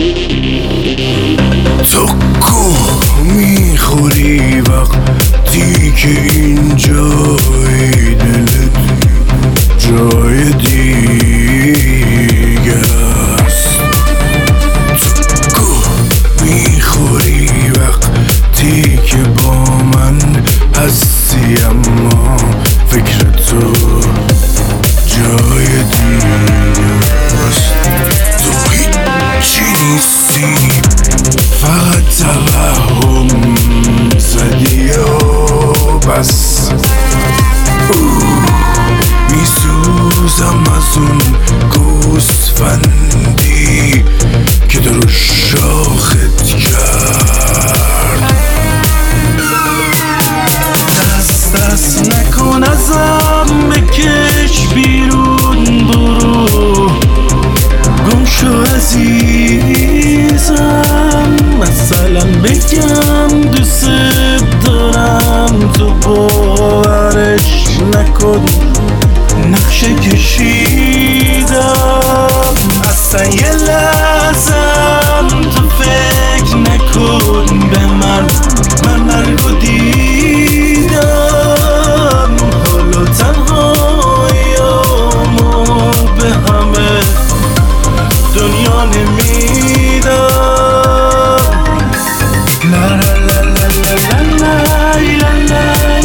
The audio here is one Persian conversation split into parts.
تو گوه میخوری وقتی که این جای دلت جای دیگه است. تو گوه میخوری وقتی که با من هستی اما فکر تو جای دیگه است. تو هیچی نیستی، فقط توهم زدی و بس. میسوزم از اون گوسفندی که تو رو شاخت کرد. دست نکن ازم، بکش بیرون، برو گم شو عزیزم. مثلا بگم دوست دارم، تو باورش نکن، نقشه کشیدم. اصلا یه لحظم تو فکر نکن به من مرگو دیدم. حالا تنهاییامو به همه دنیا نمیدم. لا لا لا لا لا لا لا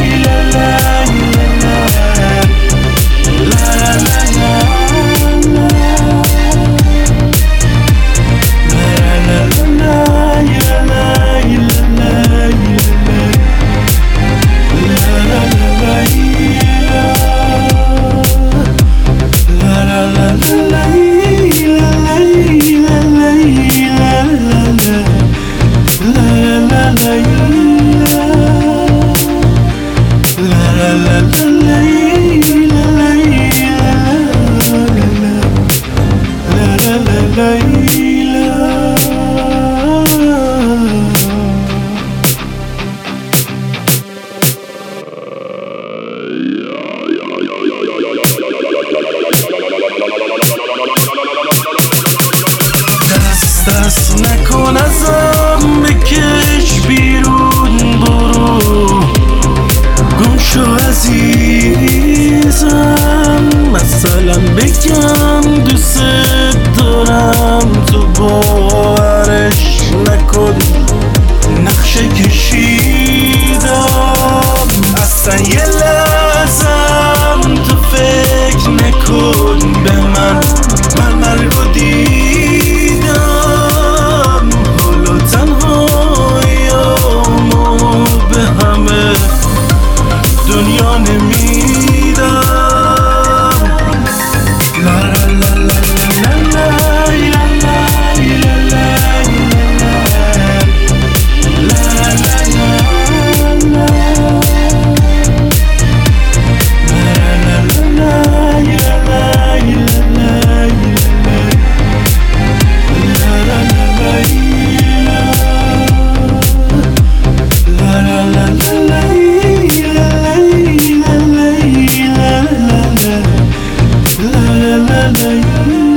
دست نکن ازم، بکش بیرون، برو گم شو عزیزم. مثلا بگم دوست دارم، تو باورش نکن، نقشه کشیدم. اصلا یه لحظم تو فکر نکن به من مرگو دیدم. حالا تنهاییامو به همه دنیا نمیدم. لا لا لا لا لا la la la.